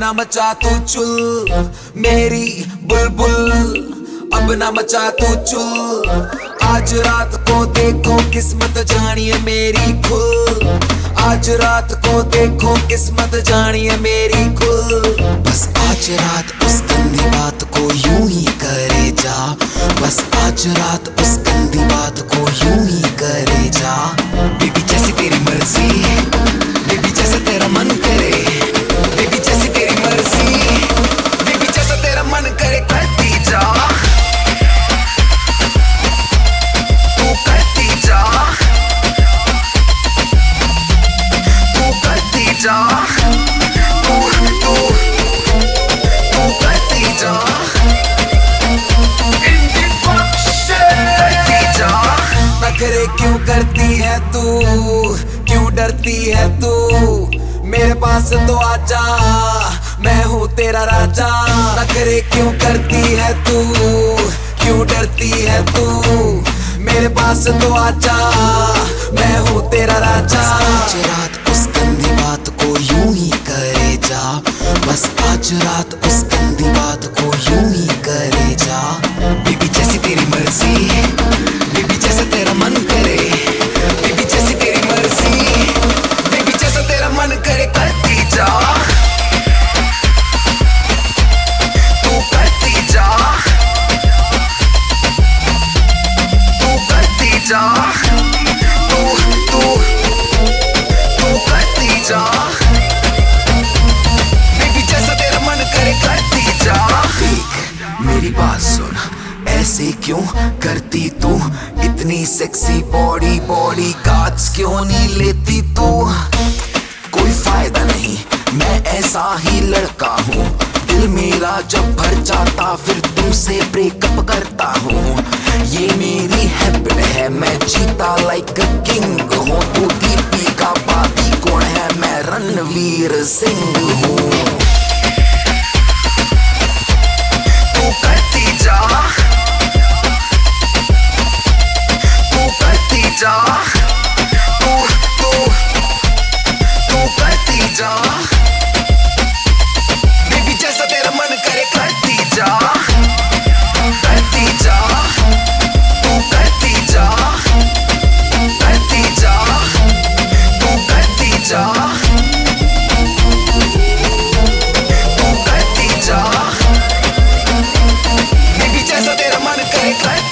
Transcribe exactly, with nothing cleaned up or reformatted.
ना मचा तू चुल मेरी बुलबुल, अब ना मचा तू चुल। आज रात को देखो किस्मत जानिए मेरी खुल, आज रात को देखो किस्मत जानिए मेरी खुल। बस आज रात उस गंदी बात को यूं ही करे जा, बस आज रात उस गंदी बात को यूं ही करे जा। बेबी जैसी तेरी मर्जी, बेबी जैसा तेरा मन करे, बेबी जैसी तेरी मर्जी, बेबी जैसा तेरा मन करे करती जा, तू करती जा, तू करती जा, तू तू तू करती जा, करती जा। नखरे क्यों करती है तू, क्यों डरती है तू, मेरे पास तो आजा, मैं हूँ तेरा राजा। नखरे क्यों करती है तू, क्यों डरती है तू, मेरे पास तो आजा, मैं हूँ तेरा राजा। आज रात उस गंदी बात को यूं ही करे जा, बस आज रात उस गंदी बात को यूं ही करे जा। बेबी जैसी तेरी मर्जी, बेबी जैसा तेरा मन करे, बेबी जैसी तेरी मर्जी, बेबी जैसा तेरा मन करे करती जा, तू करती जा, तू करती जा, तू तू तू करती जा, बेबी जैसा तेरा मन करे करती जा। मेरी बात सुन, ऐसे क्यों करती तू, इतनी सेक्सी बॉडी बॉडी कार्ड्स क्यों नहीं लेती तू। कोई फायदा नहीं, मैं ऐसा ही लड़का हूँ, दिल मेरा जब भर जाता फिर तुमसे ब्रेकअप करता हूँ। ये मेरी हैबिट है, मैं जीता लाइक किंग हूँ। तू दीपिका बाकी कौन है, मैं रणवीर सिंह हूँ। तू करती जा, तू करती जा, तू तू तू करती जा, बेबी जैसा तेरा मन करे करती जा, करती जा, तू करती जा, करती जा, तू करती जा, तू करती जा, बेबी जैसा तेरा मन करे करती जा।